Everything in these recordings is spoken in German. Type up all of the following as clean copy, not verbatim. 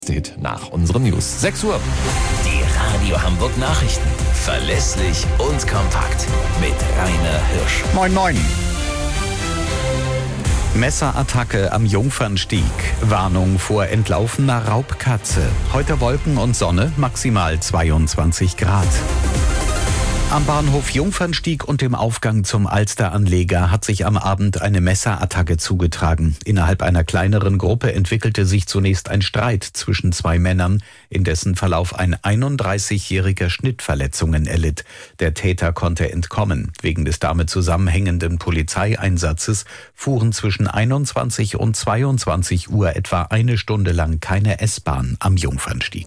Steht nach unseren News. 6 Uhr. Die Radio Hamburg Nachrichten. Verlässlich und kompakt. Mit Rainer Hirsch. Moin, moin. Messerattacke am Jungfernstieg. Warnung vor entlaufener Raubkatze. Heute Wolken und Sonne, maximal 22 Grad. Am Bahnhof Jungfernstieg und dem Aufgang zum Alsteranleger hat sich am Abend eine Messerattacke zugetragen. Innerhalb einer kleineren Gruppe entwickelte sich zunächst ein Streit zwischen 2 Männern, in dessen Verlauf ein 31-jähriger Schnittverletzungen erlitt. Der Täter konnte entkommen. Wegen des damit zusammenhängenden Polizeieinsatzes fuhren zwischen 21 und 22 Uhr etwa eine Stunde lang keine S-Bahn am Jungfernstieg.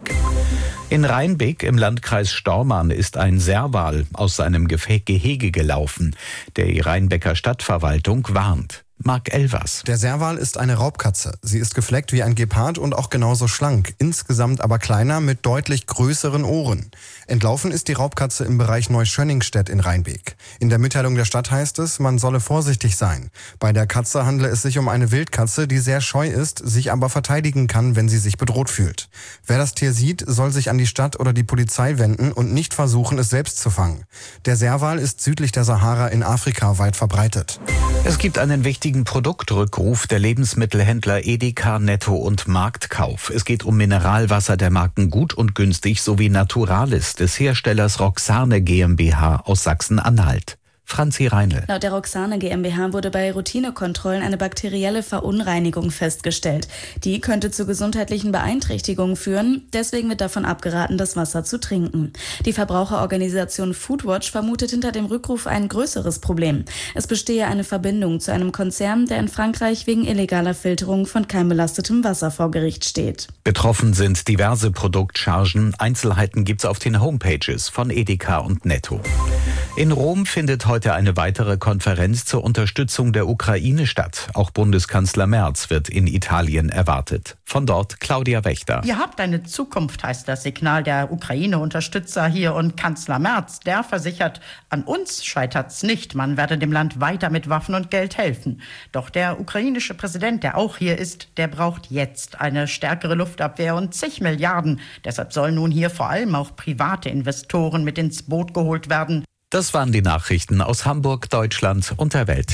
In Rheinbeck im Landkreis Stormarn ist ein Serval aus seinem Gehege gelaufen. Die Rheinbecker Stadtverwaltung warnt. Marc Elvers. Der Serval ist eine Raubkatze. Sie ist gefleckt wie ein Gepard und auch genauso schlank, insgesamt aber kleiner mit deutlich größeren Ohren. Entlaufen ist die Raubkatze im Bereich Neuschönningstedt in Rheinbeck. In der Mitteilung der Stadt heißt es, man solle vorsichtig sein. Bei der Katze handle es sich um eine Wildkatze, die sehr scheu ist, sich aber verteidigen kann, wenn sie sich bedroht fühlt. Wer das Tier sieht, soll sich an die Stadt oder die Polizei wenden und nicht versuchen, es selbst zu fangen. Der Serval ist südlich der Sahara in Afrika weit verbreitet. Es gibt einen wichtigen Produktrückruf der Lebensmittelhändler Edeka, Netto und Marktkauf. Es geht um Mineralwasser der Marken Gut und Günstig sowie Naturalis des Herstellers Roxane GmbH aus Sachsen-Anhalt. Franzi Reinl. Laut der Roxane GmbH wurde bei Routinekontrollen eine bakterielle Verunreinigung festgestellt. Die könnte zu gesundheitlichen Beeinträchtigungen führen. Deswegen wird davon abgeraten, das Wasser zu trinken. Die Verbraucherorganisation Foodwatch vermutet hinter dem Rückruf ein größeres Problem. Es bestehe eine Verbindung zu einem Konzern, der in Frankreich wegen illegaler Filterung von keimbelastetem Wasser vor Gericht steht. Betroffen sind diverse Produktchargen. Einzelheiten gibt's auf den Homepages von Edeka und Netto. In Rom findet heute eine weitere Konferenz zur Unterstützung der Ukraine statt. Auch Bundeskanzler Merz wird in Italien erwartet. Von dort Claudia Wächter. Ihr habt eine Zukunft, heißt das Signal der Ukraine-Unterstützer hier. Und Kanzler Merz, der versichert, an uns scheitert's nicht. Man werde dem Land weiter mit Waffen und Geld helfen. Doch der ukrainische Präsident, der auch hier ist, der braucht jetzt eine stärkere Luftabwehr und zig Milliarden. Deshalb sollen nun hier vor allem auch private Investoren mit ins Boot geholt werden. Das waren die Nachrichten aus Hamburg, Deutschland und der Welt.